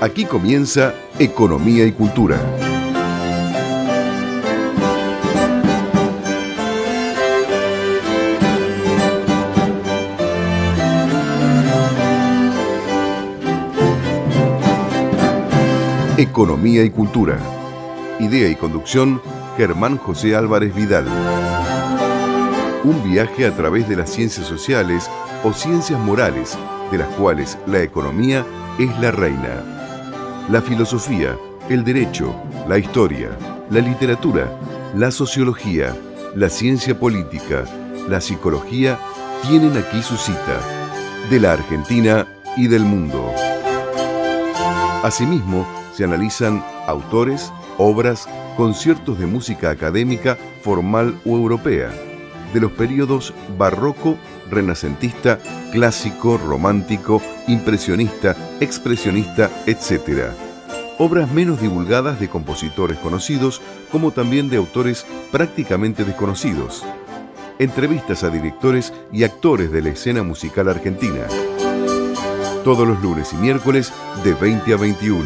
Aquí comienza Economía y Cultura. Economía y Cultura. Idea y conducción, Germán José Álvarez Vidal. Un viaje a través de las ciencias sociales o ciencias morales, de las cuales la economía es la reina. La filosofía, el derecho, la historia, la literatura, la sociología, la ciencia política, la psicología tienen aquí su cita, de la Argentina y del mundo. Asimismo, se analizan autores, obras, conciertos de música académica, formal o europea, de los períodos barroco, renacentista, clásico, romántico, impresionista, expresionista, etc. Obras menos divulgadas de compositores conocidos, como también de autores prácticamente desconocidos. Entrevistas a directores y actores de la escena musical argentina. Todos los lunes y miércoles de 20 a 21.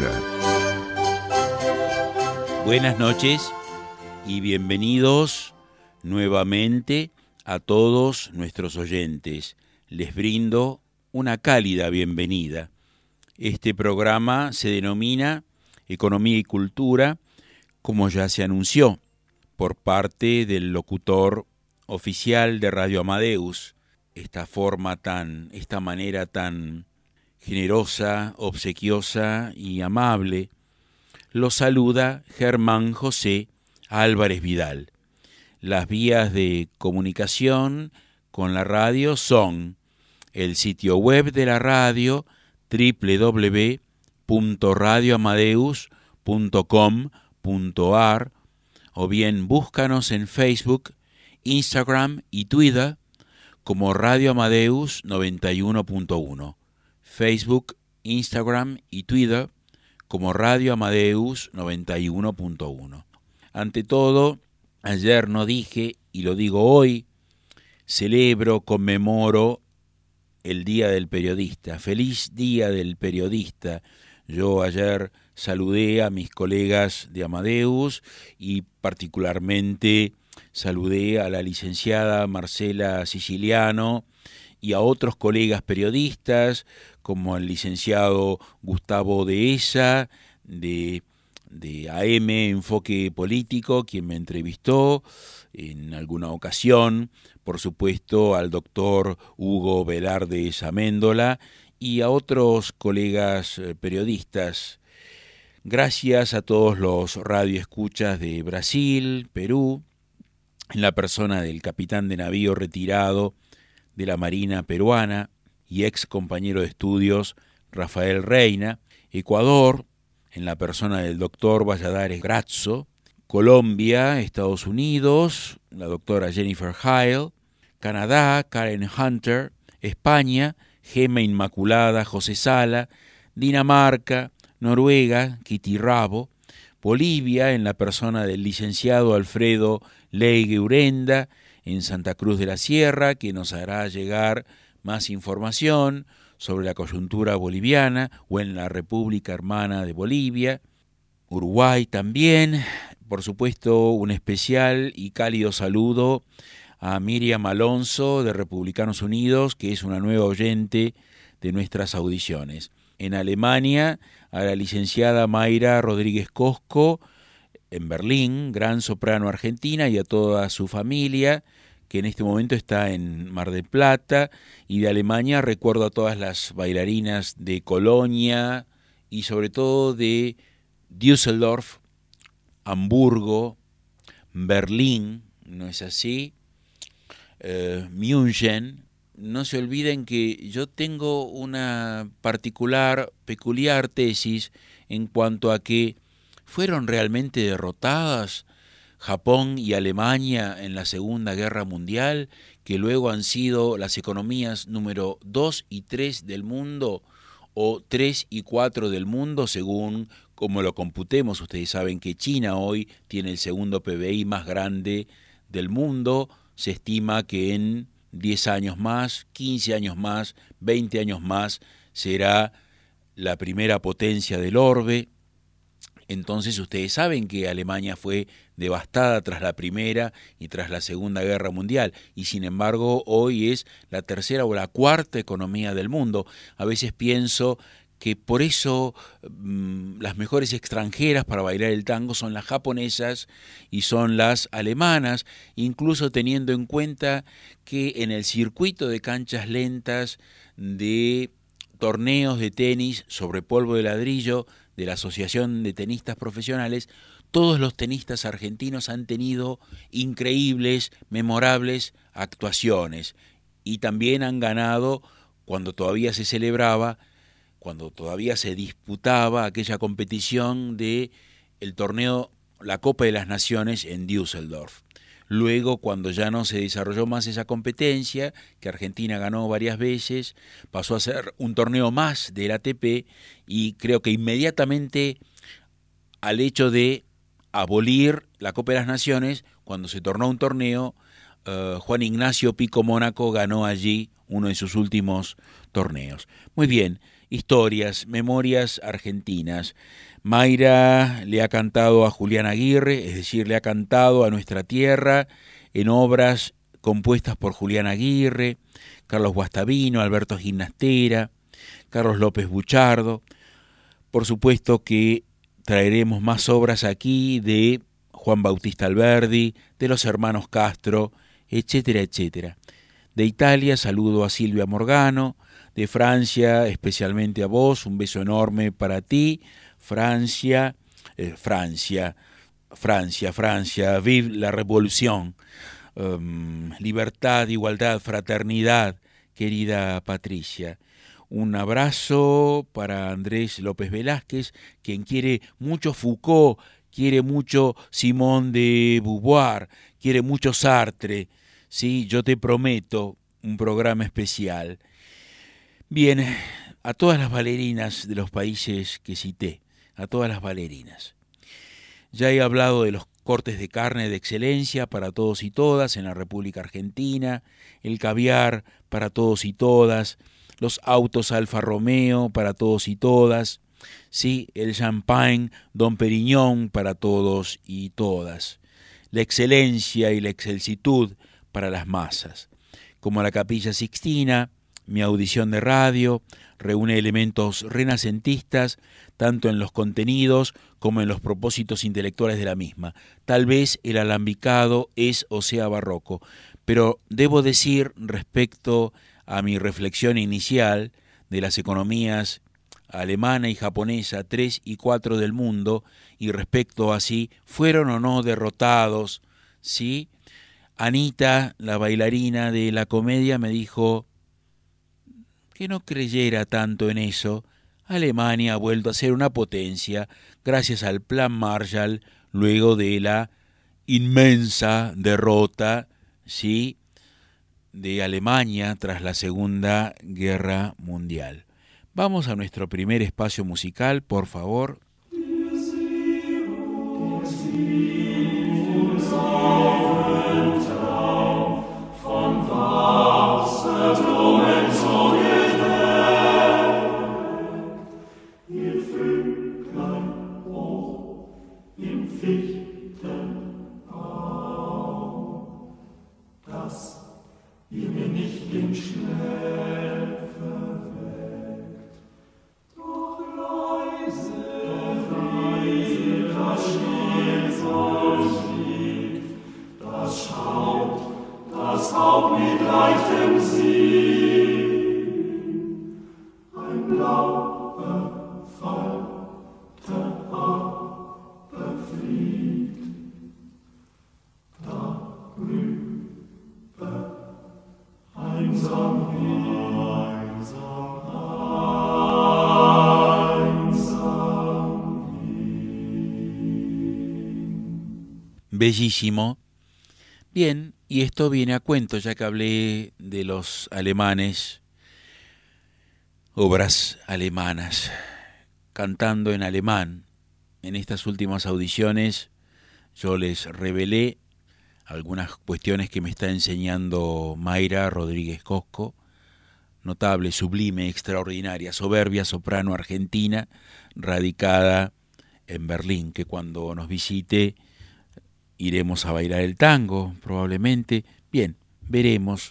Buenas noches y bienvenidos nuevamente a todos nuestros oyentes. Les brindo una cálida bienvenida. Este programa se denomina Economía y Cultura, como ya se anunció por parte del locutor oficial de Radio Amadeus. Esta manera tan generosa, obsequiosa y amable, lo saluda Germán José Álvarez Vidal. Las vías de comunicación con la radio son el sitio web de la radio www.radioamadeus.com.ar o bien búscanos en Facebook, Instagram y Twitter como Radio Amadeus 91.1. Facebook, Instagram y Twitter como Radio Amadeus 91.1. Ante todo, ayer no dije, y lo digo hoy, conmemoro el Día del Periodista. ¡Feliz Día del Periodista! Yo ayer saludé a mis colegas de Amadeus y particularmente saludé a la licenciada Marcela Siciliano y a otros colegas periodistas como el licenciado Gustavo Dehesa de AM Enfoque Político, quien me entrevistó en alguna ocasión, por supuesto al doctor Hugo Velarde Amendola y a otros colegas periodistas. Gracias a todos los radioescuchas de Brasil, Perú, en la persona del capitán de navío retirado de la Marina peruana y ex compañero de estudios Rafael Reina, Ecuador, en la persona del doctor Valladares Grazzo, Colombia, Estados Unidos, la doctora Jennifer Heil, Canadá, Karen Hunter, España, Gema Inmaculada, José Sala, Dinamarca, Noruega, Kitty Rabo, Bolivia, en la persona del licenciado Alfredo Leigue Urenda, en Santa Cruz de la Sierra, que nos hará llegar más información sobre la coyuntura boliviana, o en la República Hermana de Bolivia, Uruguay también. Por supuesto, un especial y cálido saludo a Miriam Alonso de Republicanos Unidos, que es una nueva oyente de nuestras audiciones. En Alemania, a la licenciada Mayra Rodríguez Cosco, en Berlín, gran soprano argentina, y a toda su familia, que en este momento está en Mar del Plata. Y de Alemania recuerdo a todas las bailarinas de Colonia y sobre todo de Düsseldorf, Hamburgo, Berlín, ¿no es así? München. No se olviden que yo tengo una peculiar tesis en cuanto a que fueron realmente derrotadas Japón y Alemania en la Segunda Guerra Mundial, que luego han sido las economías número 2 y 3 del mundo, o 3 y 4 del mundo, según como lo computemos. Ustedes saben que China hoy tiene el segundo PBI más grande del mundo. Se estima que en 10 años más, 15 años más, 20 años más, será la primera potencia del orbe. Entonces ustedes saben que Alemania fue devastada tras la Primera y tras la Segunda Guerra Mundial, y sin embargo hoy es la tercera o la cuarta economía del mundo. A veces pienso que por eso las mejores extranjeras para bailar el tango son las japonesas y son las alemanas, incluso teniendo en cuenta que en el circuito de canchas lentas de torneos de tenis sobre polvo de ladrillo de la Asociación de Tenistas Profesionales, todos los tenistas argentinos han tenido increíbles, memorables actuaciones, y también han ganado cuando todavía se celebraba, cuando todavía se disputaba aquella competición de el torneo, la Copa de las Naciones en Düsseldorf. Luego, cuando ya no se desarrolló más esa competencia, que Argentina ganó varias veces, pasó a ser un torneo más del ATP, y creo que inmediatamente al hecho de abolir la Copa de las Naciones, cuando se tornó un torneo, Juan Ignacio Pico Mónaco ganó allí uno de sus últimos torneos. Muy bien, historias, memorias argentinas. Mayra le ha cantado a Julián Aguirre, es decir, le ha cantado a nuestra tierra en obras compuestas por Julián Aguirre, Carlos Guastavino, Alberto Ginastera, Carlos López Buchardo. Por supuesto que traeremos más obras aquí de Juan Bautista Alberdi, de los hermanos Castro, etcétera, etcétera. De Italia saludo a Silvia Morgano, de Francia especialmente a vos, un beso enorme para ti. Francia, vive la revolución, libertad, igualdad, fraternidad, querida Patricia. Un abrazo para Andrés López Velázquez, quien quiere mucho Foucault, quiere mucho Simone de Beauvoir, quiere mucho Sartre. Sí, yo te prometo un programa especial. Bien, a todas las bailarinas de los países que cité, a todas las bailarinas. Ya he hablado de los cortes de carne de excelencia para todos y todas en la República Argentina, el caviar para todos y todas, los autos Alfa Romeo para todos y todas, sí, el champagne Dom Perignon para todos y todas, la excelencia y la excelsitud para las masas, como la Capilla Sixtina. Mi audición de radio reúne elementos renacentistas tanto en los contenidos como en los propósitos intelectuales de la misma. Tal vez el alambicado es o sea barroco, pero debo decir respecto a mi reflexión inicial de las economías alemana y japonesa 3 y 4 del mundo, y respecto a si fueron o no derrotados, ¿sí? Anita, la bailarina de la comedia, me dijo que no creyera tanto en eso. Alemania ha vuelto a ser una potencia gracias al Plan Marshall luego de la inmensa derrota, ¿sí?, de Alemania tras la Segunda Guerra Mundial. Vamos a nuestro primer espacio musical, por favor. Bellísimo. Bien, y esto viene a cuento, ya que hablé de los alemanes, obras alemanas, cantando en alemán. En estas últimas audiciones yo les revelé algunas cuestiones que me está enseñando Mayra Rodríguez Cosco, notable, sublime, extraordinaria, soberbia soprano argentina, radicada en Berlín, que cuando nos visite iremos a bailar el tango, probablemente. Bien, veremos.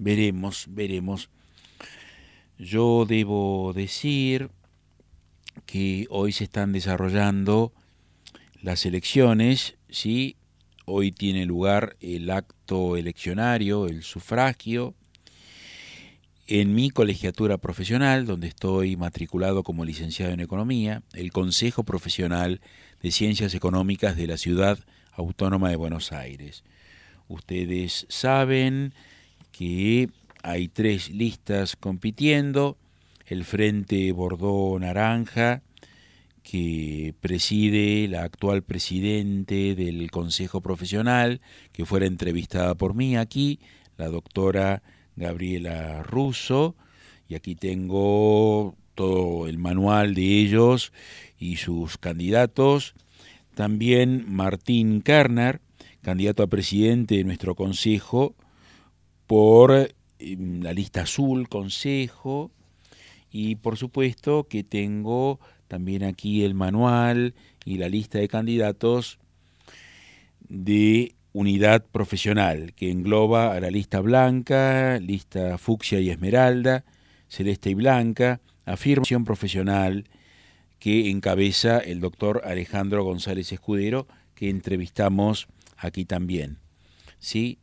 Yo debo decir que hoy se están desarrollando las elecciones, ¿sí? Hoy tiene lugar el acto eleccionario, el sufragio, en mi colegiatura profesional, donde estoy matriculado como licenciado en Economía, el Consejo Profesional de Ciencias Económicas de la Ciudad Autónoma de Buenos Aires. Ustedes saben que hay 3 listas compitiendo: el Frente Bordó Naranja, que preside la actual presidente del Consejo Profesional, que fuera entrevistada por mí aquí, la doctora Gabriela Russo, y aquí tengo todo el manual de ellos y sus candidatos. También Martín Kerner, candidato a presidente de nuestro consejo por la lista azul, consejo, y por supuesto que tengo también aquí el manual y la lista de candidatos de unidad profesional, que engloba a la lista blanca, lista fucsia y esmeralda, celeste y blanca, afirmación profesional, que encabeza el doctor Alejandro González Escudero, que entrevistamos aquí también. ¿Sí?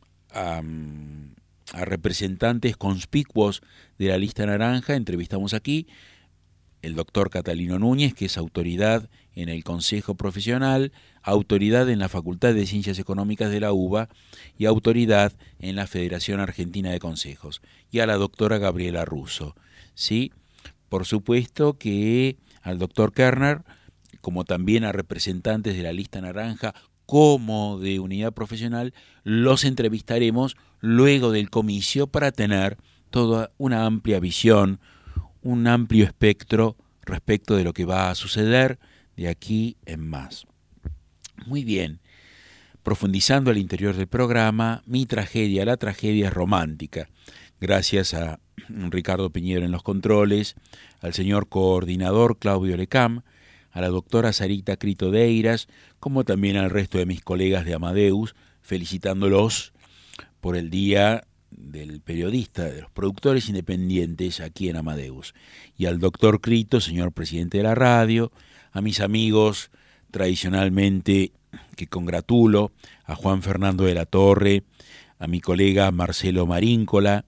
A representantes conspicuos de la lista naranja entrevistamos aquí el doctor Catalino Núñez, que es autoridad en el Consejo Profesional, autoridad en la Facultad de Ciencias Económicas de la UBA y autoridad en la Federación Argentina de Consejos, y a la doctora Gabriela Russo. ¿Sí? Por supuesto que al doctor Kerner, como también a representantes de la lista naranja como de unidad profesional, los entrevistaremos luego del comicio para tener toda una amplia visión, un amplio espectro respecto de lo que va a suceder de aquí en más. Muy bien, profundizando al interior del programa, mi tragedia, la tragedia es romántica. Gracias a Ricardo Piñero en los controles, al señor coordinador Claudio Lecam, a la doctora Sarita Critodeiras, como también al resto de mis colegas de Amadeus, felicitándolos por el Día del Periodista, de los productores independientes aquí en Amadeus, y al doctor Crito, señor presidente de la radio, a mis amigos tradicionalmente que congratulo, a Juan Fernando de la Torre, a mi colega Marcelo Maríncola,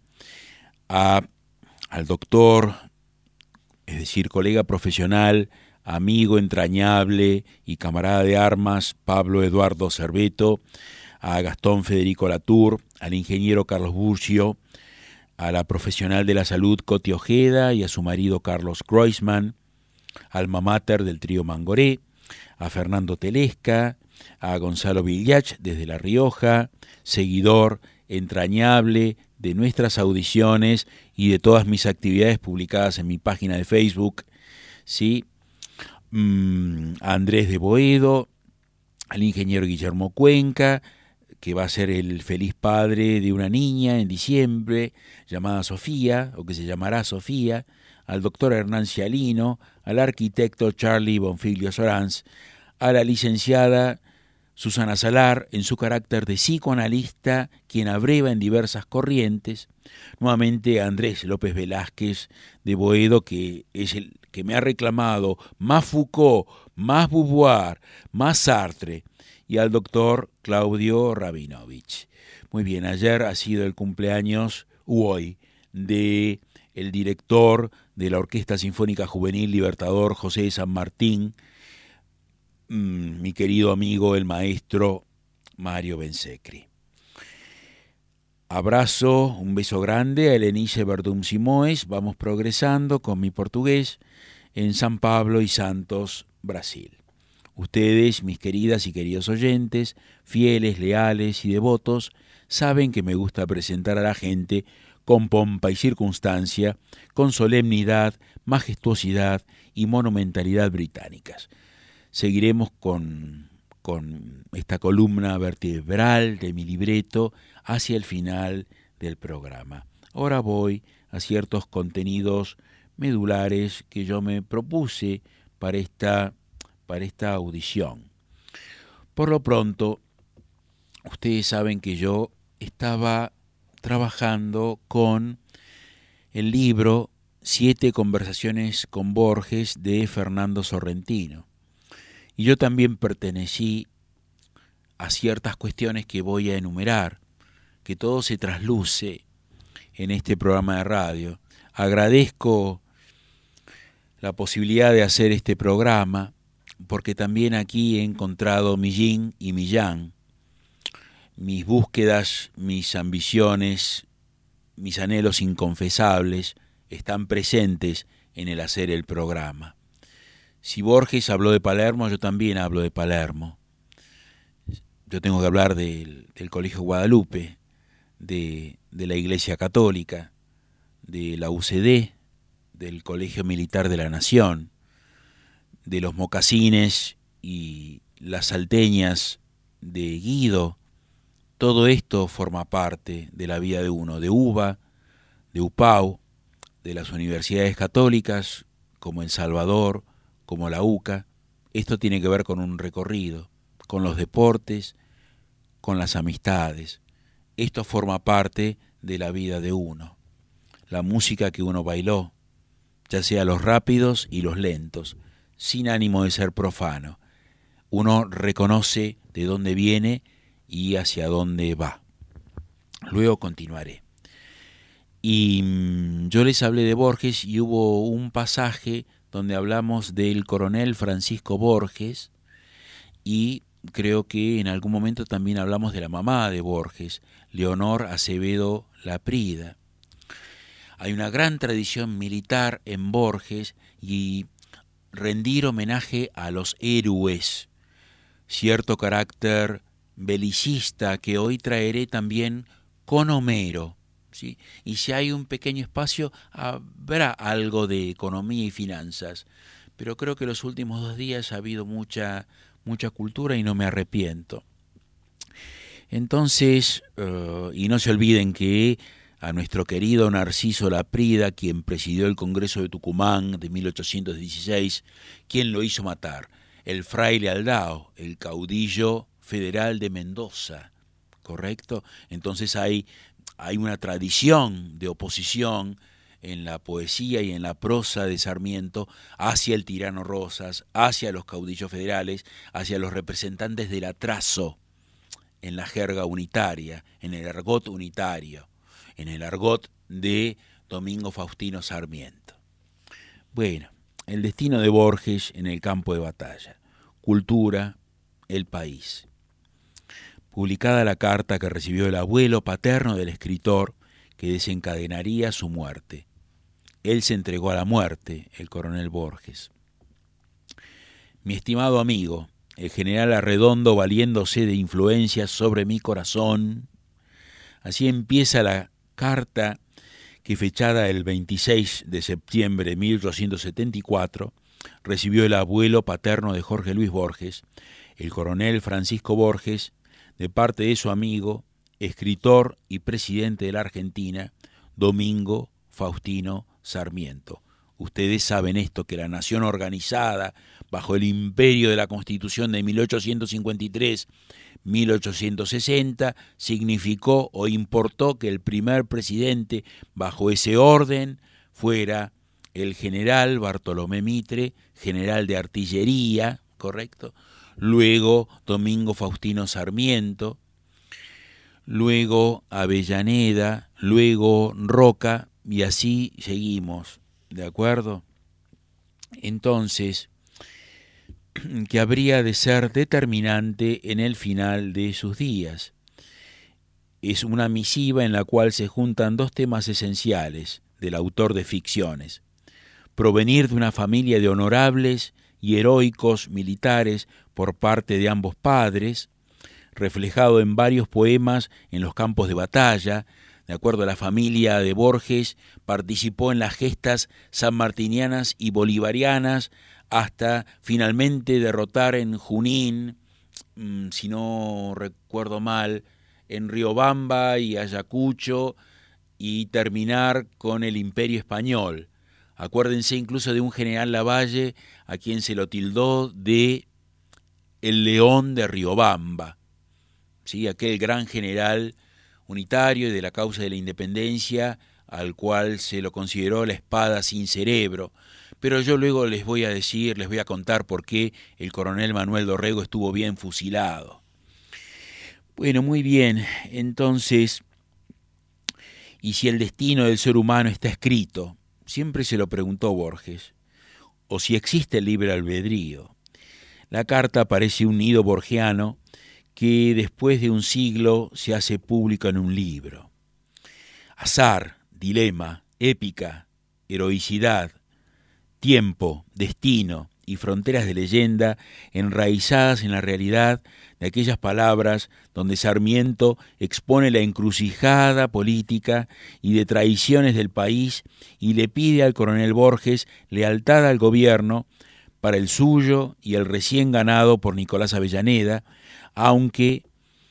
al doctor, es decir, colega profesional, amigo entrañable y camarada de armas Pablo Eduardo Cerveto, a Gastón Federico Latour, al ingeniero Carlos Burcio, a la profesional de la salud Coti Ojeda y a su marido Carlos Kreuzmann, alma mater del trío Mangoré, a Fernando Telesca, a Gonzalo Villach desde La Rioja, seguidor entrañable de nuestras audiciones y de todas mis actividades publicadas en mi página de Facebook, ¿sí? A Andrés de Boedo, al ingeniero Guillermo Cuenca, que va a ser el feliz padre de una niña en diciembre, llamada Sofía, o que se llamará Sofía, al doctor Hernán Cialino, al arquitecto Charlie Bonfiglio Sorans, a la licenciada Susana Salar, en su carácter de psicoanalista, quien abreva en diversas corrientes, nuevamente a Andrés López Velázquez de Boedo, que es el que me ha reclamado más Foucault, más Beauvoir, más Sartre, y al doctor Claudio Rabinovich. Muy bien, ayer ha sido el cumpleaños, hoy, de el director de la Orquesta Sinfónica Juvenil Libertador, José de San Martín, mi querido amigo, el maestro Mario Bensecri. Abrazo, un beso grande a Helenice Verdum Simoes. Vamos progresando con mi portugués en San Pablo y Santos, Brasil. Ustedes, mis queridas y queridos oyentes, fieles, leales y devotos, saben que me gusta presentar a la gente con pompa y circunstancia, con solemnidad, majestuosidad y monumentalidad británicas. Seguiremos con esta columna vertebral de mi libreto hacia el final del programa. Ahora voy a ciertos contenidos medulares que yo me propuse para esta audición. Por lo pronto, ustedes saben que yo estaba trabajando con el libro 7 conversaciones con Borges de Fernando Sorrentino. Y yo también pertenecí a ciertas cuestiones que voy a enumerar, que todo se trasluce en este programa de radio. Agradezco la posibilidad de hacer este programa, porque también aquí he encontrado mi yin y mi yang, mis búsquedas, mis ambiciones, mis anhelos inconfesables están presentes en el hacer el programa. Si Borges habló de Palermo, yo también hablo de Palermo. Yo tengo que hablar del Colegio Guadalupe, de la Iglesia Católica, de la UCD, del Colegio Militar de la Nación, de los mocasines y las salteñas de Guido. Todo esto forma parte de la vida de uno, de UBA, de UPAU, de las universidades católicas, como en Salvador, como la UCA. Esto tiene que ver con un recorrido, con los deportes, con las amistades. Esto forma parte de la vida de uno. La música que uno bailó, ya sea los rápidos y los lentos, sin ánimo de ser profano. Uno reconoce de dónde viene y hacia dónde va. Luego continuaré. Y yo les hablé de Borges y hubo un pasaje donde hablamos del coronel Francisco Borges y creo que en algún momento también hablamos de la mamá de Borges, Leonor Acevedo Laprida. Hay una gran tradición militar en Borges y rendir homenaje a los héroes, cierto carácter belicista que hoy traeré también con Homero, ¿sí? Y si hay un pequeño espacio, habrá algo de economía y finanzas, pero creo que los últimos 2 días ha habido mucha cultura y no me arrepiento. Entonces, y no se olviden que a nuestro querido Narciso Laprida, quien presidió el Congreso de Tucumán de 1816, ¿quién lo hizo matar? El fraile Aldao, el caudillo federal de Mendoza, ¿correcto? Entonces hay una tradición de oposición en la poesía y en la prosa de Sarmiento hacia el tirano Rosas, hacia los caudillos federales, hacia los representantes del atraso en la jerga unitaria, en el argot unitario, en el argot de Domingo Faustino Sarmiento. Bueno, el destino de Borges en el campo de batalla. Cultura, el país. Publicada la carta que recibió el abuelo paterno del escritor que desencadenaría su muerte. Él se entregó a la muerte, el coronel Borges. Mi estimado amigo, el general Arredondo, valiéndose de influencias sobre mi corazón. Así empieza la carta que, fechada el 26 de septiembre de 1874, recibió el abuelo paterno de Jorge Luis Borges, el coronel Francisco Borges, de parte de su amigo, escritor y presidente de la Argentina, Domingo Faustino Sarmiento. Ustedes saben esto, que la nación organizada bajo el imperio de la Constitución de 1853-1860 significó o importó que el primer presidente bajo ese orden fuera el general Bartolomé Mitre, general de artillería, ¿correcto? Luego Domingo Faustino Sarmiento, luego Avellaneda, luego Roca, y así seguimos, ¿de acuerdo? Entonces, que habría de ser determinante en el final de sus días. Es una misiva en la cual se juntan 2 temas esenciales del autor de ficciones: provenir de una familia de honorables y heroicos militares por parte de ambos padres, reflejado en varios poemas en los campos de batalla. De acuerdo a la familia de Borges, participó en las gestas sanmartinianas y bolivarianas hasta finalmente derrotar en Junín, si no recuerdo mal, en Riobamba y Ayacucho, y terminar con el Imperio Español. Acuérdense incluso de un general Lavalle a quien se lo tildó de el León de Riobamba, ¿sí? Aquel gran general unitario y de la causa de la independencia al cual se lo consideró la espada sin cerebro. Pero yo luego les voy a contar por qué el coronel Manuel Dorrego estuvo bien fusilado. Bueno, muy bien, entonces, ¿y si el destino del ser humano está escrito? Siempre se lo preguntó Borges. ¿O si existe el libre albedrío? La carta parece un nido borgiano que después de un siglo se hace público en un libro. Azar, dilema, épica, heroicidad, tiempo, destino y fronteras de leyenda enraizadas en la realidad de aquellas palabras donde Sarmiento expone la encrucijada política y de traiciones del país y le pide al coronel Borges lealtad al gobierno para el suyo y el recién ganado por Nicolás Avellaneda, aunque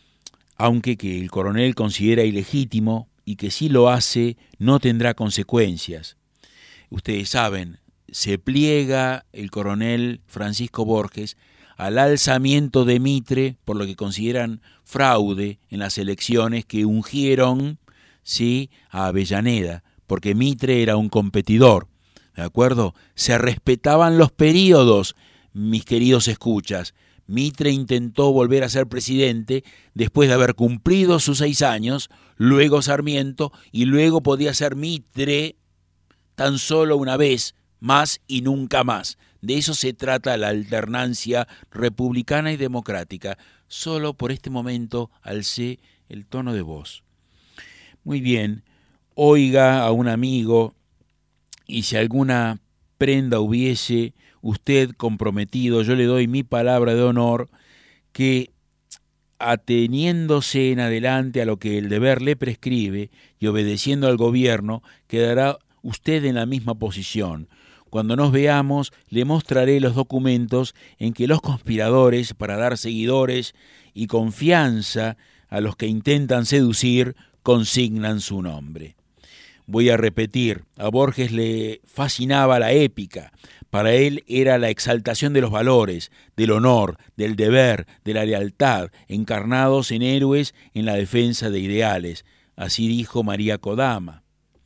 que el coronel considera ilegítimo y que si lo hace no tendrá consecuencias. Ustedes saben, se pliega el coronel Francisco Borges al alzamiento de Mitre por lo que consideran fraude en las elecciones que ungieron, ¿sí?, a Avellaneda, porque Mitre era un competidor, ¿de acuerdo? Se respetaban los períodos, mis queridos escuchas. Mitre intentó volver a ser presidente después de haber cumplido sus 6 años, luego Sarmiento, y luego podía ser Mitre tan solo una vez más y nunca más. De eso se trata la alternancia republicana y democrática. Solo por este momento alcé el tono de voz. Muy bien, oiga a un amigo, y si alguna prenda hubiese usted comprometido, yo le doy mi palabra de honor que, ateniéndose en adelante a lo que el deber le prescribe y obedeciendo al gobierno, quedará usted en la misma posición. Cuando nos veamos, le mostraré los documentos en que los conspiradores, para dar seguidores y confianza a los que intentan seducir, consignan su nombre. Voy a repetir, a Borges le fascinaba la épica. Para él era la exaltación de los valores, del honor, del deber, de la lealtad, encarnados en héroes en la defensa de ideales. Así dijo María Kodama.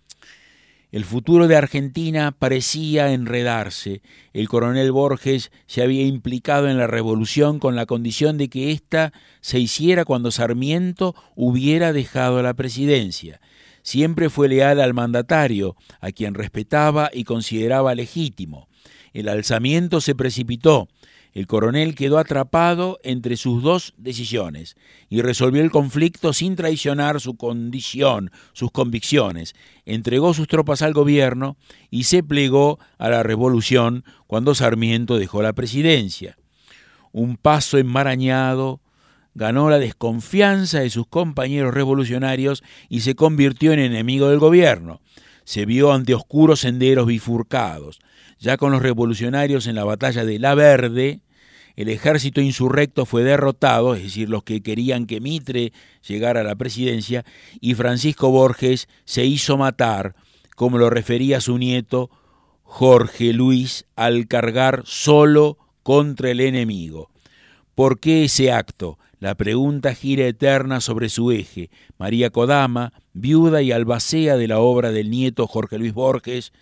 El futuro de Argentina parecía enredarse. El coronel Borges se había implicado en la revolución con la condición de que ésta se hiciera cuando Sarmiento hubiera dejado la presidencia. Siempre fue leal al mandatario, a quien respetaba y consideraba legítimo. El alzamiento se precipitó. El coronel quedó atrapado entre sus 2 decisiones y resolvió el conflicto sin traicionar su condición, sus convicciones. Entregó sus tropas al gobierno y se plegó a la revolución cuando Sarmiento dejó la presidencia. Un paso enmarañado, ganó la desconfianza de sus compañeros revolucionarios y se convirtió en enemigo del gobierno. Se vio ante oscuros senderos bifurcados. Ya con los revolucionarios en la batalla de La Verde, el ejército insurrecto fue derrotado, es decir, los que querían que Mitre llegara a la presidencia, y Francisco Borges se hizo matar, como lo refería su nieto Jorge Luis, al cargar solo contra el enemigo. ¿Por qué ese acto? La pregunta gira eterna sobre su eje. María Kodama, viuda y albacea de la obra del nieto Jorge Luis Borges,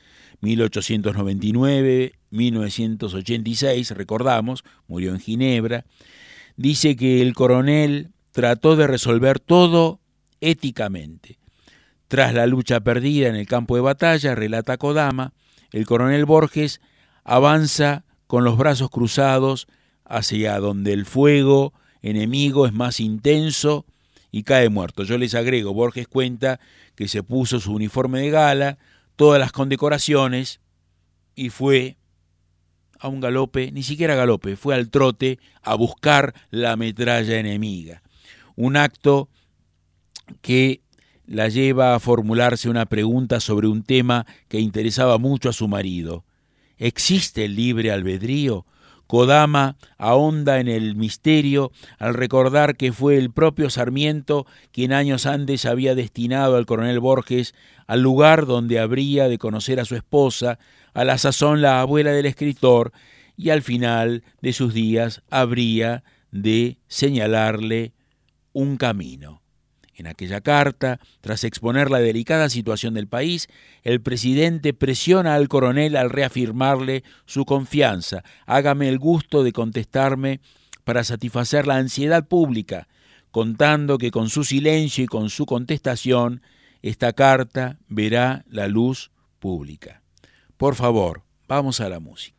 1899-1986, recordamos, murió en Ginebra, dice que el coronel trató de resolver todo éticamente. Tras la lucha perdida en el campo de batalla, relata Kodama, el coronel Borges avanza con los brazos cruzados hacia donde el fuego enemigo es más intenso y cae muerto. Yo les agrego, Borges cuenta que se puso su uniforme de gala, todas las condecoraciones, y fue a un galope, ni siquiera galope, fue al trote a buscar la metralla enemiga. Un acto que la lleva a formularse una pregunta sobre un tema que interesaba mucho a su marido. ¿Existe el libre albedrío? Kodama ahonda en el misterio al recordar que fue el propio Sarmiento quien años antes había destinado al coronel Borges al lugar donde habría de conocer a su esposa, a la sazón la abuela del escritor, y al final de sus días habría de señalarle un camino. En aquella carta, tras exponer la delicada situación del país, el presidente presiona al coronel al reafirmarle su confianza. Hágame el gusto de contestarme para satisfacer la ansiedad pública, contando que con su silencio y con su contestación, esta carta verá la luz pública. Por favor, vamos a la música.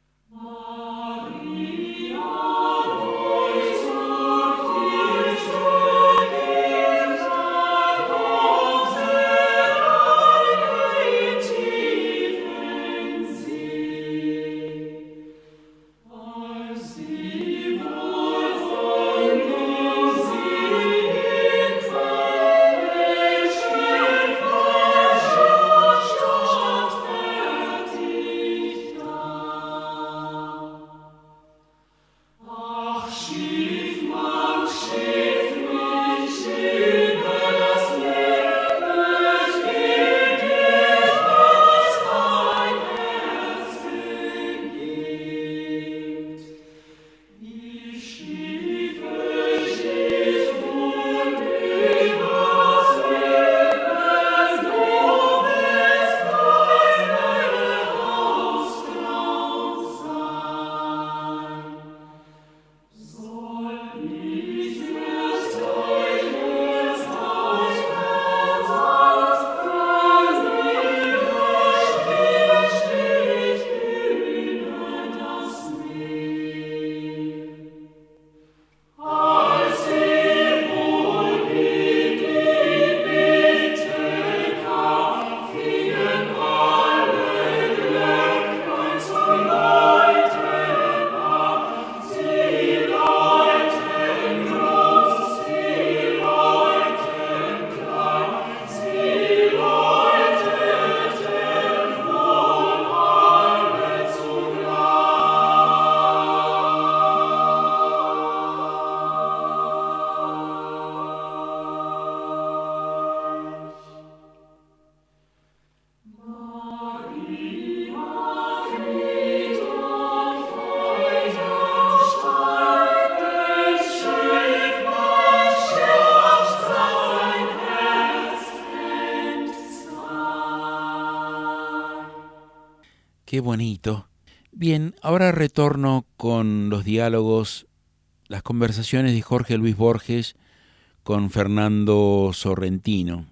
Qué bonito. Bien, ahora retorno con los diálogos, las conversaciones de Jorge Luis Borges con Fernando Sorrentino.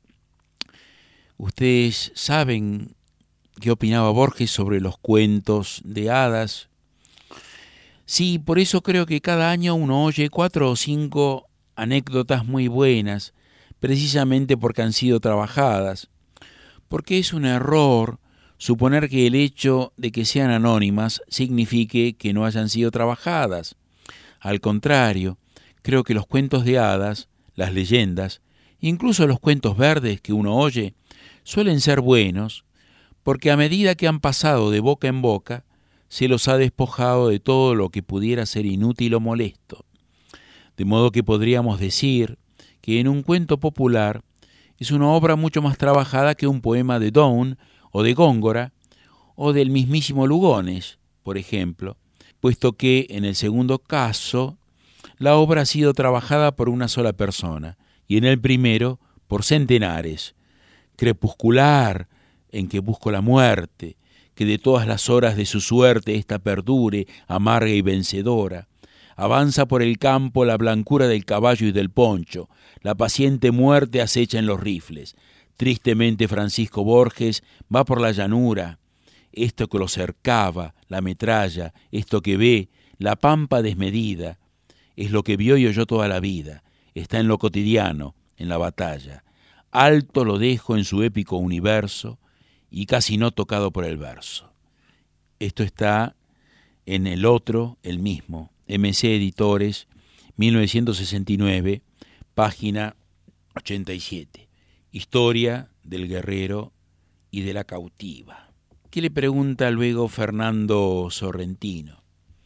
Ustedes saben qué opinaba Borges sobre los cuentos de hadas. Sí, por eso creo que cada año uno oye 4 o 5 anécdotas muy buenas, precisamente porque han sido trabajadas. Porque es un error suponer que el hecho de que sean anónimas signifique que no hayan sido trabajadas. Al contrario, creo que los cuentos de hadas, las leyendas, incluso los cuentos verdes que uno oye, suelen ser buenos, porque a medida que han pasado de boca en boca, se los ha despojado de todo lo que pudiera ser inútil o molesto. De modo que podríamos decir que en un cuento popular es una obra mucho más trabajada que un poema de Donne o de Góngora, o del mismísimo Lugones, por ejemplo, puesto que en el segundo caso la obra ha sido trabajada por una sola persona, y en el primero por centenares. Crepuscular, en que busco la muerte, que de todas las horas de su suerte ésta perdure, amarga y vencedora. Avanza por el campo la blancura del caballo y del poncho, la paciente muerte acecha en los rifles. Tristemente Francisco Borges va por la llanura, esto que lo cercaba, la metralla, esto que ve, la pampa desmedida, es lo que vio y oyó toda la vida, está en lo cotidiano, en la batalla. Alto lo dejo en su épico universo y casi no tocado por el verso. Esto está en el otro, el mismo, MC Editores, 1969, página 87. Historia del guerrero y de la cautiva. ¿Qué le pregunta luego Fernando Sorrentino?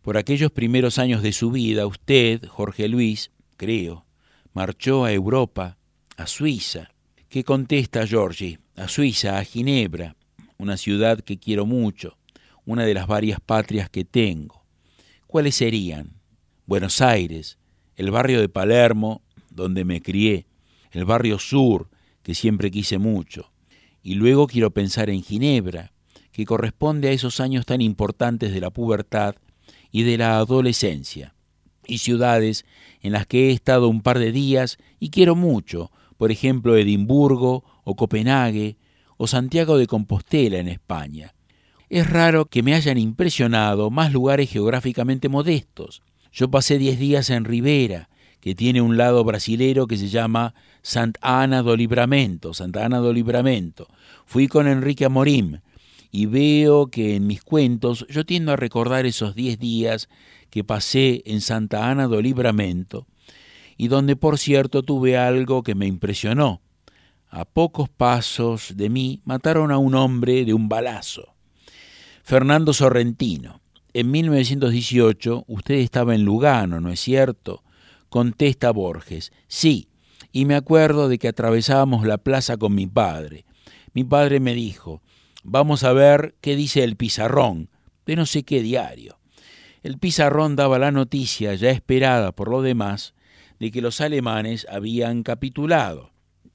Por aquellos primeros años de su vida, usted, Jorge Luis, creo, marchó a Europa, a Suiza. ¿Qué contesta Georgie? A Suiza, a Ginebra, una ciudad que quiero mucho, una de las varias patrias que tengo. ¿Cuáles serían? Buenos Aires, el barrio de Palermo, donde me crié, el barrio sur, que siempre quise mucho. Y luego quiero pensar en Ginebra, que corresponde a esos años tan importantes de la pubertad y de la adolescencia, y ciudades en las que he estado un par de días y quiero mucho, por ejemplo Edimburgo o Copenhague o Santiago de Compostela en España. Es raro que me hayan impresionado más lugares geográficamente modestos. Yo pasé 10 días en Rivera, que tiene un lado brasilero que se llama Santa Ana do Livramento. Fui con Enrique Amorim y veo que en mis cuentos yo tiendo a recordar esos 10 días que pasé en Santa Ana do Livramento y donde, por cierto, tuve algo que me impresionó. A pocos pasos de mí mataron a un hombre de un balazo. Fernando Sorrentino. En 1918 usted estaba en Lugano, ¿no es cierto? Contesta Borges. Sí, y me acuerdo de que atravesábamos la plaza con mi padre. Mi padre me dijo, vamos a ver qué dice el pizarrón, de no sé qué diario. El pizarrón daba la noticia, ya esperada por lo demás, de que los alemanes habían capitulado.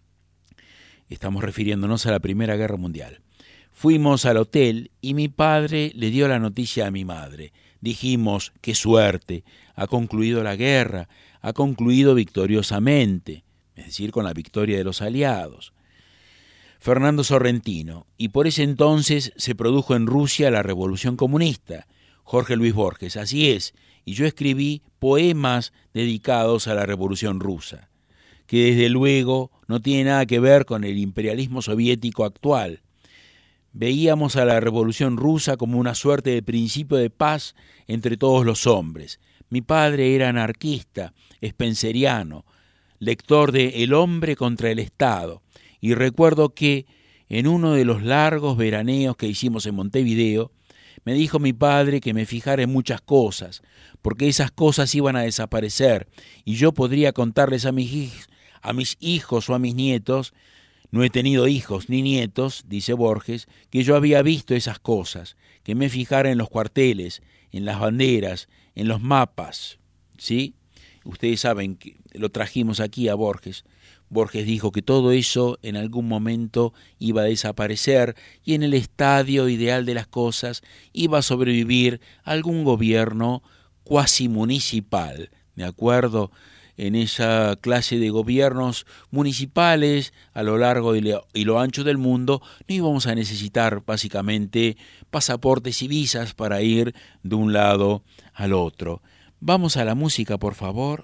Estamos refiriéndonos a la Primera Guerra Mundial. Fuimos al hotel y mi padre le dio la noticia a mi madre. Dijimos, qué suerte, ha concluido la guerra, ha concluido victoriosamente, es decir, con la victoria de los aliados. Fernando Sorrentino, y por ese entonces se produjo en Rusia la Revolución Comunista. Jorge Luis Borges, así es, y yo escribí poemas dedicados a la Revolución Rusa, que desde luego no tiene nada que ver con el imperialismo soviético actual. Veíamos a la Revolución Rusa como una suerte de principio de paz entre todos los hombres. Mi padre era anarquista, spenceriano, lector de El hombre contra el Estado, y recuerdo que en uno de los largos veraneos que hicimos en Montevideo, me dijo mi padre que me fijara en muchas cosas, porque esas cosas iban a desaparecer, y yo podría contarles a mis hijos o a mis nietos. No he tenido hijos ni nietos, dice Borges, que yo había visto esas cosas, que me fijara en los cuarteles, en las banderas, en los mapas, ¿sí? Ustedes saben que lo trajimos aquí a Borges. Borges dijo que todo eso en algún momento iba a desaparecer y en el estadio ideal de las cosas iba a sobrevivir algún gobierno cuasi municipal, ¿de acuerdo?, en esa clase de gobiernos municipales a lo largo y lo ancho del mundo. No íbamos a necesitar básicamente pasaportes y visas para ir de un lado al otro. Vamos a la música, por favor.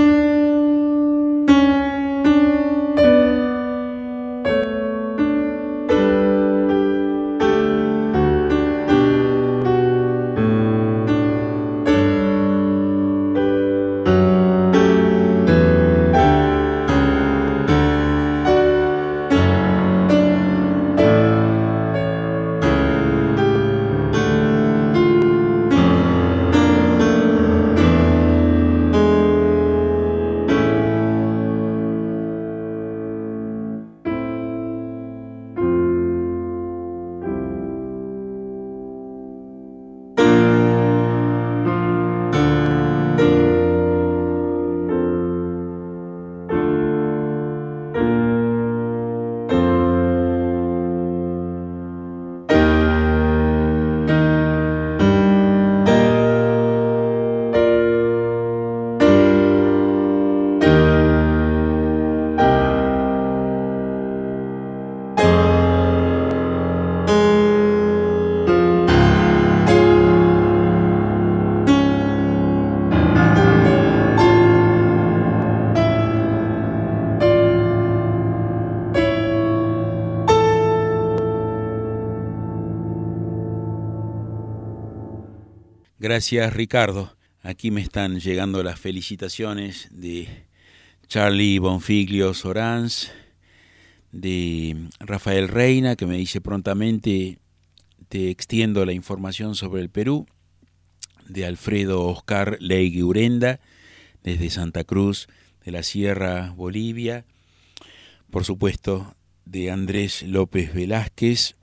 Gracias, Ricardo. Aquí me están llegando las felicitaciones de Charlie Bonfiglio Sorans, de Rafael Reina, que me dice prontamente te extiendo la información sobre el Perú, de Alfredo Oscar Leigui Urenda, desde Santa Cruz de la Sierra, Bolivia. Por supuesto, de Andrés López Velázquez,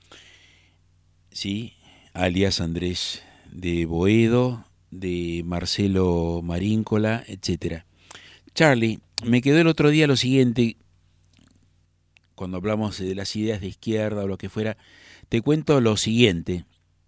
sí, alias Andrés de Boedo, de Marcelo Maríncola, etc. Charlie, me quedó el otro día lo siguiente, cuando hablamos de las ideas de izquierda o lo que fuera, te cuento lo siguiente.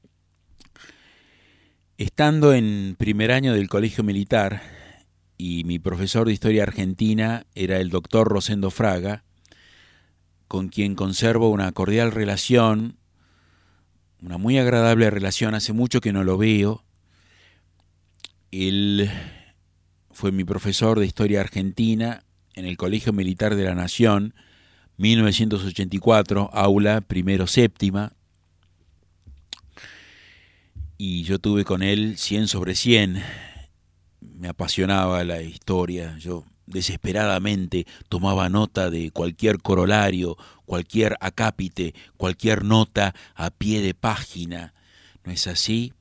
Estando en primer año del colegio militar, y mi profesor de historia argentina era el doctor Rosendo Fraga, con quien conservo una cordial relación, una muy agradable relación, hace mucho que no lo veo. Él fue mi profesor de historia argentina en el Colegio Militar de la Nación, 1984, aula primero séptima, y yo tuve con él 100 sobre 100. Me apasionaba la historia, yo desesperadamente tomaba nota de cualquier corolario, cualquier acápite, cualquier nota a pie de página. ¿No es así?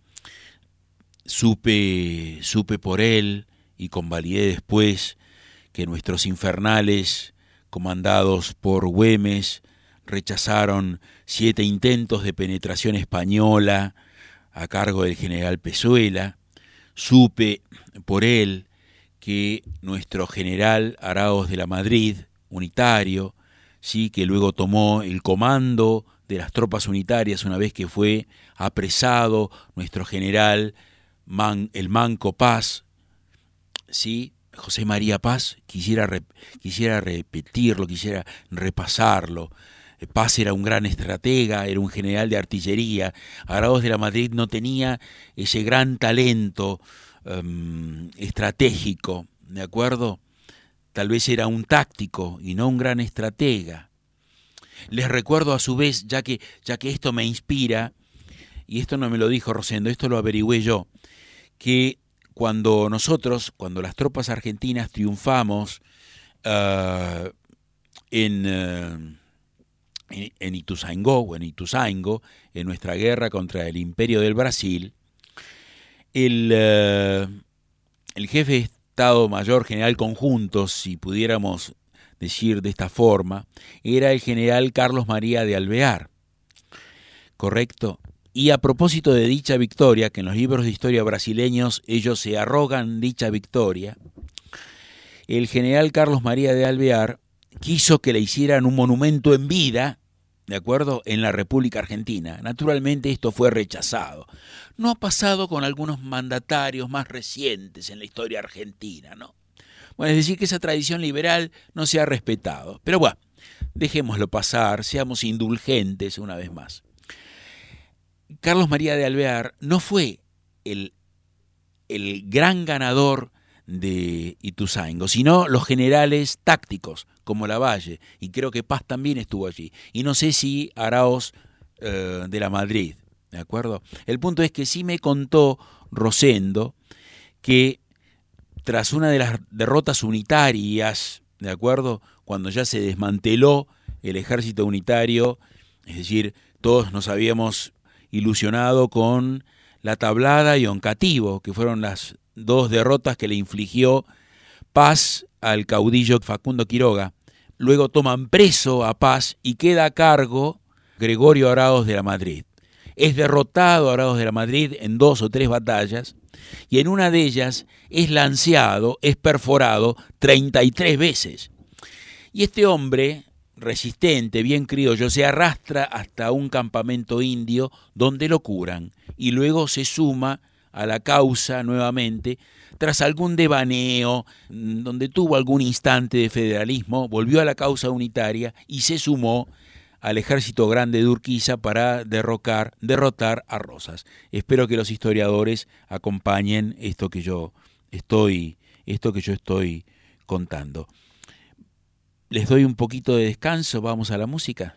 Supe por él y convalidé después que nuestros infernales, comandados por Güemes, rechazaron 7 intentos de penetración española a cargo del general Pezuela. Supe por él que nuestro general Araoz de la Madrid, unitario, sí, que luego tomó el comando de las tropas unitarias una vez que fue apresado nuestro general el Manco Paz, sí, José María Paz, quisiera repetirlo, quisiera repasarlo. Paz era un gran estratega, era un general de artillería. Araoz de la Madrid no tenía ese gran talento estratégico, ¿de acuerdo? Tal vez era un táctico y no un gran estratega. Les recuerdo a su vez, ya que esto me inspira, y esto no me lo dijo Rosendo, esto lo averigüé yo, que cuando las tropas argentinas triunfamos en Ituzaingó, en nuestra guerra contra el Imperio del Brasil, el jefe de Estado Mayor General Conjunto, si pudiéramos decir de esta forma, era el general Carlos María de Alvear, ¿correcto? Y a propósito de dicha victoria, que en los libros de historia brasileños ellos se arrogan dicha victoria, el general Carlos María de Alvear quiso que le hicieran un monumento en vida, ¿de acuerdo?, en la República Argentina. Naturalmente esto fue rechazado. No ha pasado con algunos mandatarios más recientes en la historia argentina, ¿no? Bueno, es decir, que esa tradición liberal no se ha respetado. Pero bueno, dejémoslo pasar, seamos indulgentes una vez más. Carlos María de Alvear no fue el gran ganador de Ituzaingó, sino los generales tácticos, como Lavalle, y creo que Paz también estuvo allí. Y no sé si Araoz de la Madrid, ¿de acuerdo? El punto es que sí me contó Rosendo que tras una de las derrotas unitarias, ¿de acuerdo?, cuando ya se desmanteló el ejército unitario, es decir, todos nos habíamos ilusionado con la Tablada y Oncativo, que fueron las 2 derrotas que le infligió Paz al caudillo Facundo Quiroga. Luego toman preso a Paz y queda a cargo Gregorio Araoz de la Madrid. Es derrotado Araoz de la Madrid en 2 o 3 batallas, y en una de ellas es lanceado, es perforado 33 veces. Y este hombre, resistente, bien criollo, se arrastra hasta un campamento indio donde lo curan y luego se suma a la causa nuevamente. Tras algún devaneo, donde tuvo algún instante de federalismo, volvió a la causa unitaria y se sumó al ejército grande de Urquiza para derrotar a Rosas. Espero que los historiadores acompañen esto que yo estoy contando. Les doy un poquito de descanso, vamos a la música.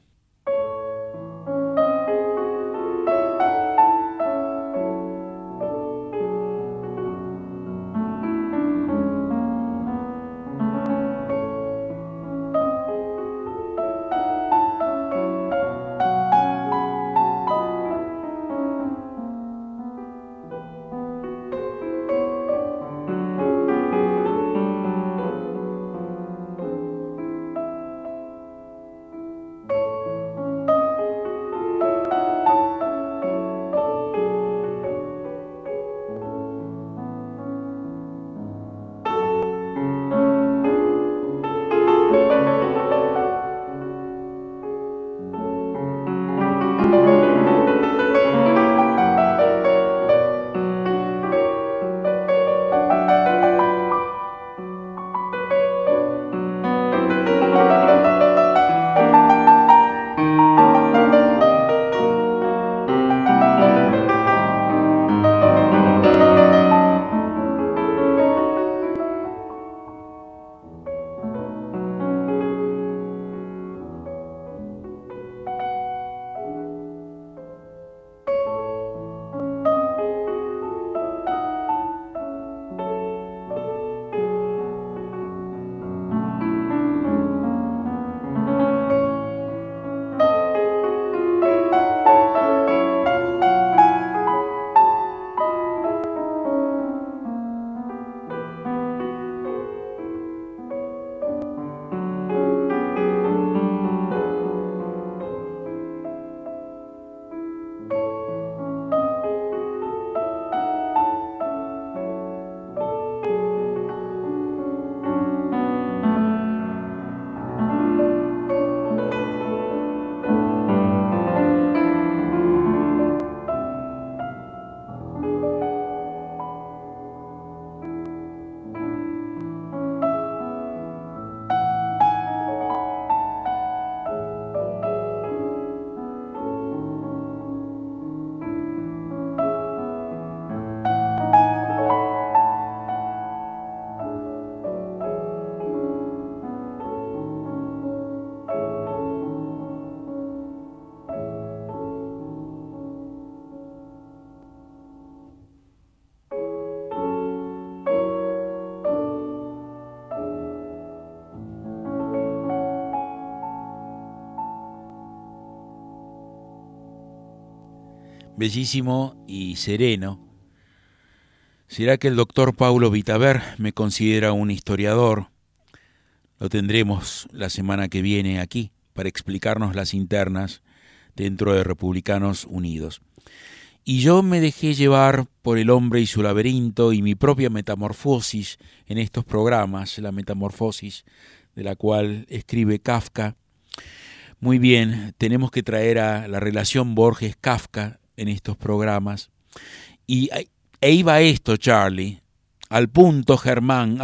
bellísimo y sereno. ¿Será que el doctor Paulo Vitaver me considera un historiador? Lo tendremos la semana que viene aquí para explicarnos las internas dentro de Republicanos Unidos. Y yo me dejé llevar por el hombre y su laberinto y mi propia metamorfosis en estos programas, la metamorfosis de la cual escribe Kafka. Muy bien, tenemos que traer a la relación Borges-Kafka en estos programas. E iba esto, Charlie, al punto, Germán,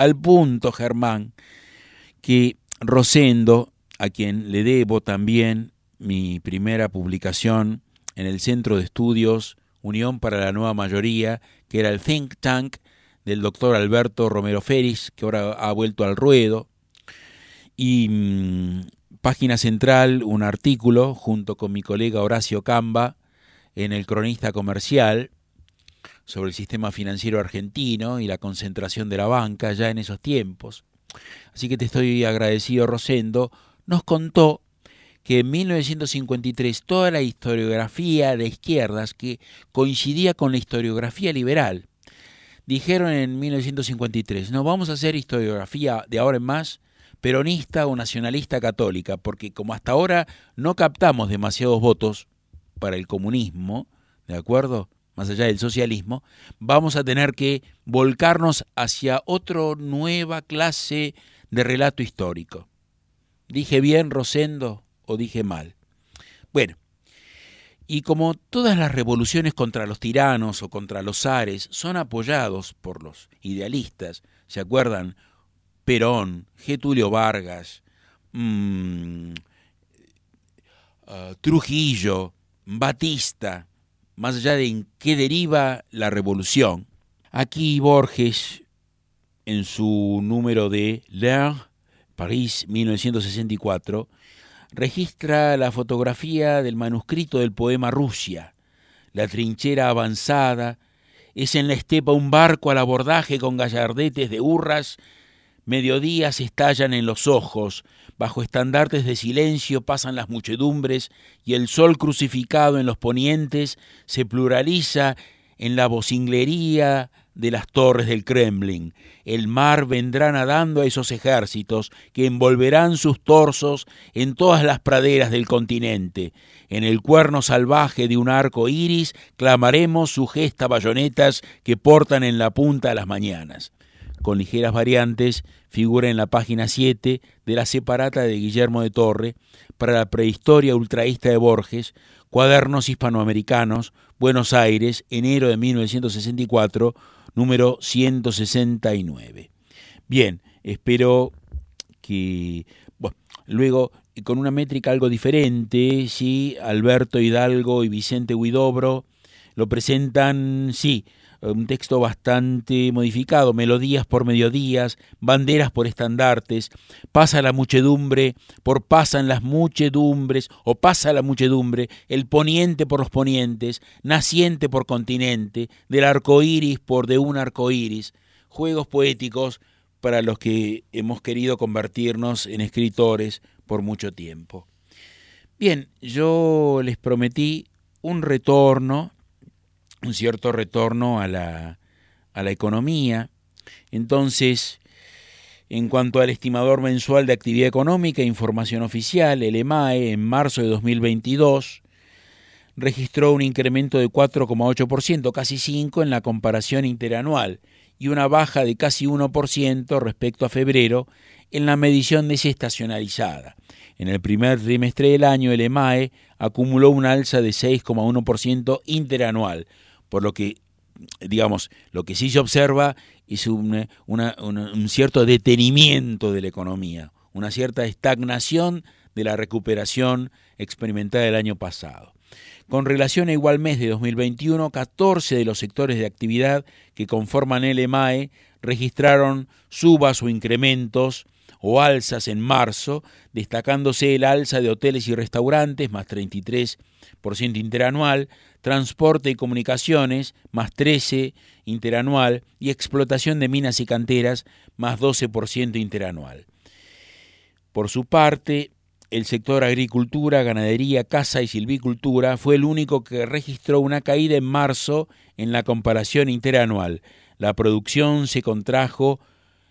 que Rosendo, a quien le debo también mi primera publicación en el Centro de Estudios Unión para la Nueva Mayoría, que era el think tank del doctor Alberto Romero Feris, que ahora ha vuelto al ruedo, y Página Central, un artículo junto con mi colega Horacio Camba en el Cronista Comercial sobre el sistema financiero argentino y la concentración de la banca ya en esos tiempos. Así que te estoy agradecido, Rosendo. Nos contó que en 1953 toda la historiografía de izquierdas que coincidía con la historiografía liberal, dijeron en 1953, no vamos a hacer historiografía de ahora en más peronista o nacionalista católica, porque como hasta ahora no captamos demasiados votos para el comunismo, ¿de acuerdo?, más allá del socialismo, vamos a tener que volcarnos hacia otra nueva clase de relato histórico. ¿Dije bien, Rosendo, o dije mal? Bueno, y como todas las revoluciones contra los tiranos o contra los zares son apoyados por los idealistas, ¿se acuerdan? Perón, Getulio Vargas, Trujillo, Batista, más allá de en qué deriva la revolución. Aquí Borges, en su número de L'Heure, París 1964, registra la fotografía del manuscrito del poema Rusia. La trinchera avanzada, es en la estepa un barco al abordaje con gallardetes de hurras, mediodías estallan en los ojos, bajo estandartes de silencio pasan las muchedumbres y el sol crucificado en los ponientes se pluraliza en la vocinglería de las torres del Kremlin. El mar vendrá nadando a esos ejércitos que envolverán sus torsos en todas las praderas del continente. En el cuerno salvaje de un arco iris clamaremos su gesta bayonetas que portan en la punta a las mañanas. Con ligeras variantes, figura en la página 7 de la separata de Guillermo de Torre para la prehistoria ultraísta de Borges, Cuadernos Hispanoamericanos, Buenos Aires, enero de 1964, número 169. Bien, espero que... Bueno, luego, con una métrica algo diferente, sí, Alberto Hidalgo y Vicente Huidobro lo presentan, sí, un texto bastante modificado, melodías por mediodías, banderas por estandartes, pasa la muchedumbre por pasan las muchedumbres, o pasa la muchedumbre, el poniente por los ponientes, naciente por continente, del arco iris por de un arco iris, juegos poéticos para los que hemos querido convertirnos en escritores por mucho tiempo. Bien, yo les prometí un cierto retorno a la economía. Entonces, en cuanto al estimador mensual de actividad económica e información oficial, el EMAE, en marzo de 2022, registró un incremento de 4,8%, casi 5% en la comparación interanual, y una baja de casi 1% respecto a febrero en la medición desestacionalizada. En el primer trimestre del año, el EMAE acumuló un alza de 6,1% interanual, por lo que, digamos, lo que sí se observa es un cierto detenimiento de la economía, una cierta estagnación de la recuperación experimentada el año pasado. Con relación a igual mes de 2021, 14 de los sectores de actividad que conforman el EMAE registraron subas o incrementos o alzas en marzo, destacándose el alza de hoteles y restaurantes, más 33% interanual, transporte y comunicaciones, más 13% interanual, y explotación de minas y canteras, más 12% interanual. Por su parte, el sector agricultura, ganadería, caza y silvicultura fue el único que registró una caída en marzo en la comparación interanual. La producción se contrajo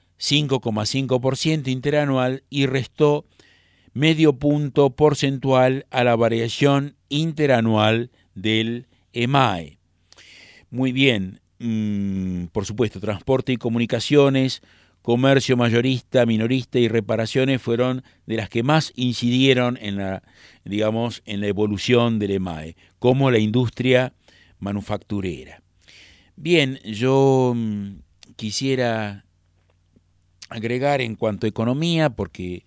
5,5% interanual y restó medio punto porcentual a la variación interanual del EMAE. Muy bien, por supuesto, transporte y comunicaciones, comercio mayorista, minorista y reparaciones fueron de las que más incidieron en la evolución del EMAE, como la industria manufacturera. Bien, yo quisiera agregar en cuanto a economía, porque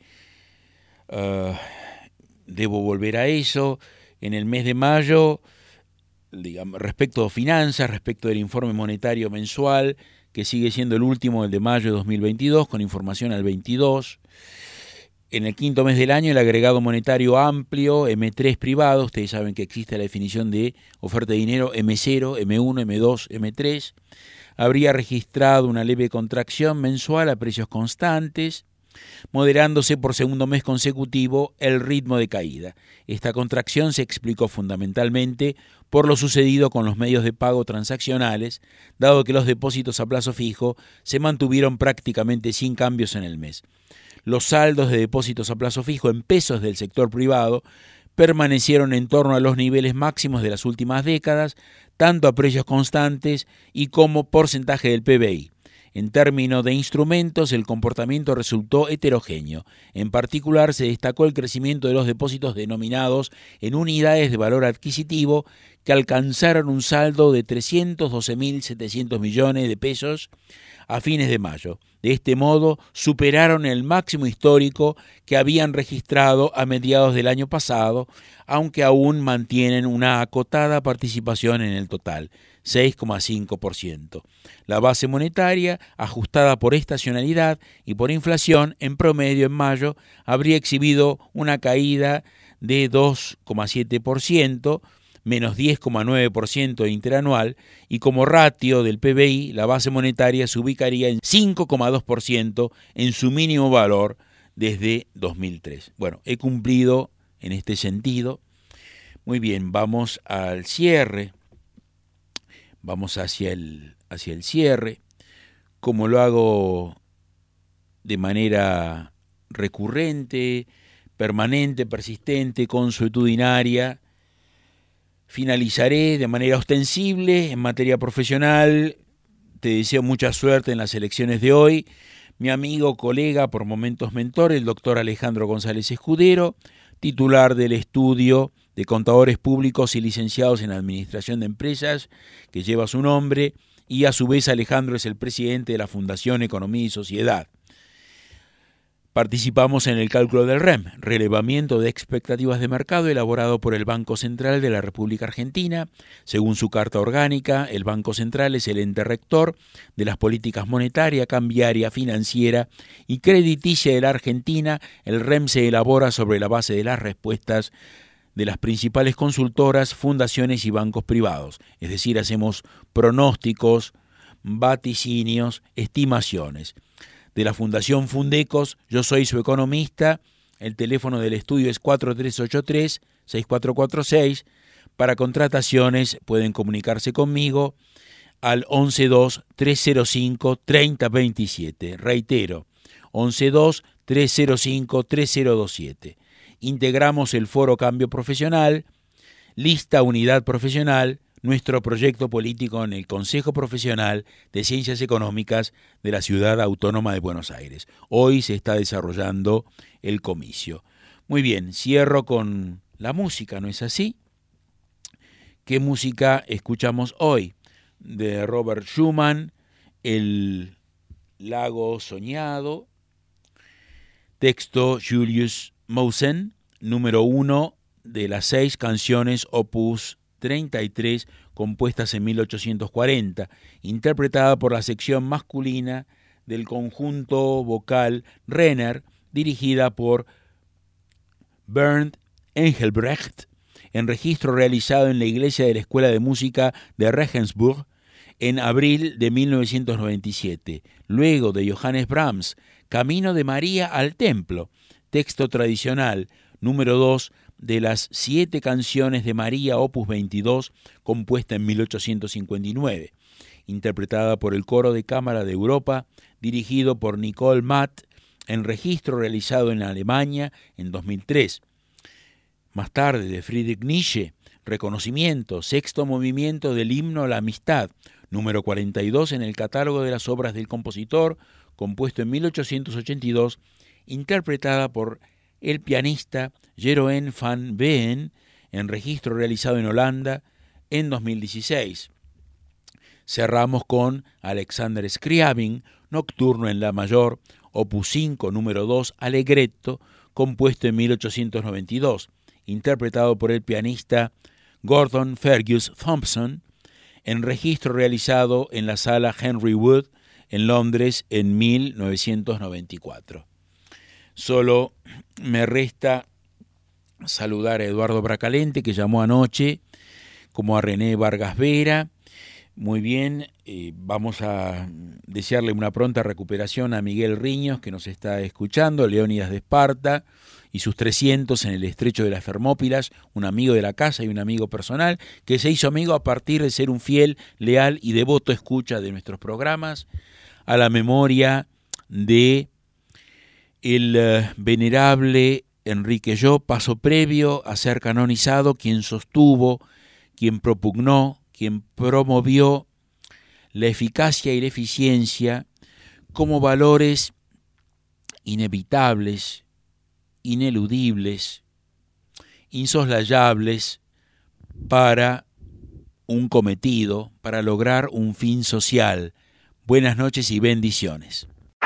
debo volver a eso, en el mes de mayo, respecto a finanzas, respecto del informe monetario mensual, que sigue siendo el último, el de mayo de 2022, con información al 22. En el quinto mes del año, el agregado monetario amplio, M3 privado, ustedes saben que existe la definición de oferta de dinero M0, M1, M2, M3, habría registrado una leve contracción mensual a precios constantes, moderándose por segundo mes consecutivo el ritmo de caída. Esta contracción se explicó fundamentalmente por lo sucedido con los medios de pago transaccionales, dado que los depósitos a plazo fijo se mantuvieron prácticamente sin cambios en el mes. Los saldos de depósitos a plazo fijo en pesos del sector privado permanecieron en torno a los niveles máximos de las últimas décadas, tanto a precios constantes y como porcentaje del PBI. En términos de instrumentos, el comportamiento resultó heterogéneo. En particular, se destacó el crecimiento de los depósitos denominados en unidades de valor adquisitivo, que alcanzaron un saldo de 312.700 millones de pesos a fines de mayo. De este modo, superaron el máximo histórico que habían registrado a mediados del año pasado, aunque aún mantienen una acotada participación en el total, 6,5%. La base monetaria, ajustada por estacionalidad y por inflación, en promedio en mayo, habría exhibido una caída de 2,7%, menos 10,9% interanual, y como ratio del PBI, la base monetaria se ubicaría en 5,2% en su mínimo valor desde 2003. Bueno, he cumplido en este sentido. Muy bien, vamos al cierre. Vamos hacia el cierre, como lo hago de manera recurrente, permanente, persistente, consuetudinaria. Finalizaré de manera ostensible en materia profesional. Te deseo mucha suerte en las elecciones de hoy. Mi amigo, colega, por momentos mentor, el doctor Alejandro González Escudero, titular del estudio de contadores públicos y licenciados en administración de empresas, que lleva su nombre, y a su vez Alejandro es el presidente de la Fundación Economía y Sociedad. Participamos en el cálculo del REM, relevamiento de expectativas de mercado, elaborado por el Banco Central de la República Argentina. Según su carta orgánica, el Banco Central es el ente rector de las políticas monetaria, cambiaria, financiera y crediticia de la Argentina. El REM se elabora sobre la base de las respuestas de las principales consultoras, fundaciones y bancos privados. Es decir, hacemos pronósticos, vaticinios, estimaciones. De la Fundación Fundecos, yo soy su economista. El teléfono del estudio es 4383-6446. Para contrataciones pueden comunicarse conmigo al 112-305-3027. Reitero, 112-305-3027. Integramos el Foro Cambio Profesional, Lista Unidad Profesional, nuestro proyecto político en el Consejo Profesional de Ciencias Económicas de la Ciudad Autónoma de Buenos Aires. Hoy se está desarrollando el comicio. Muy bien, cierro con la música, ¿no es así? ¿Qué música escuchamos hoy? De Robert Schumann, El Lago Soñado, texto Julius Mausen, número 1 de las 6 canciones opus 33 compuestas en 1840, interpretada por la sección masculina del conjunto vocal Renner, dirigida por Bernd Engelbrecht, en registro realizado en la iglesia de la Escuela de Música de Regensburg en abril de 1997, luego de Johannes Brahms, Camino de María al Templo, texto tradicional, número 2 de las 7 canciones de María, opus 22, compuesta en 1859, interpretada por el Coro de Cámara de Europa, dirigido por Nicole Matt, en registro realizado en Alemania en 2003. Más tarde, de Friedrich Nietzsche, Reconocimiento, sexto movimiento del himno a la amistad, número 42 en el catálogo de las obras del compositor, compuesto en 1882, interpretada por el pianista Jeroen van Veen, en registro realizado en Holanda en 2016. Cerramos con Alexander Scriabin, Nocturno en la mayor, opus 5, número 2, Allegretto, compuesto en 1892, interpretado por el pianista Gordon Fergus Thompson, en registro realizado en la sala Henry Wood en Londres en 1994. Solo me resta saludar a Eduardo Bracalente, que llamó anoche, como a René Vargas Vera. Muy bien, vamos a desearle una pronta recuperación a Miguel Riños, que nos está escuchando, Leónidas de Esparta y sus 300 en el estrecho de las Fermópilas, un amigo de la casa y un amigo personal, que se hizo amigo a partir de ser un fiel, leal y devoto escucha de nuestros programas. A la memoria de el venerable Enrique Yo, paso previo a ser canonizado, quien sostuvo, quien propugnó, quien promovió la eficacia y la eficiencia como valores inevitables, ineludibles, insoslayables para un cometido, para lograr un fin social. Buenas noches y bendiciones.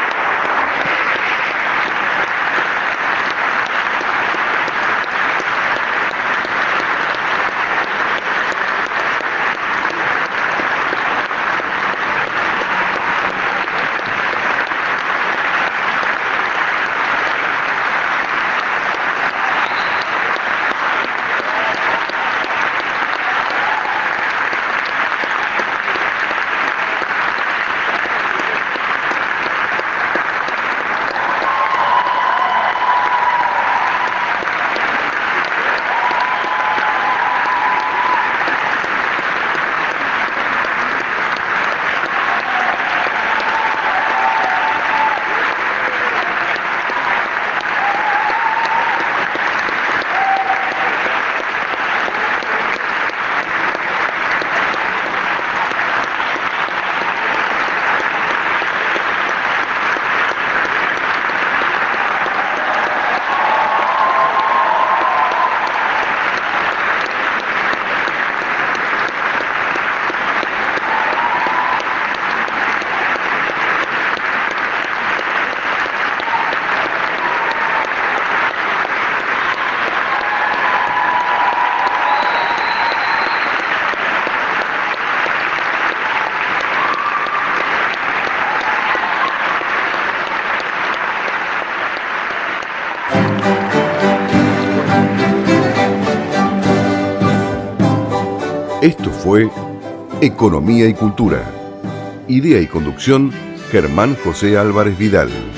Esto fue Economía y Cultura. Idea y conducción, Germán José Álvarez Vidal.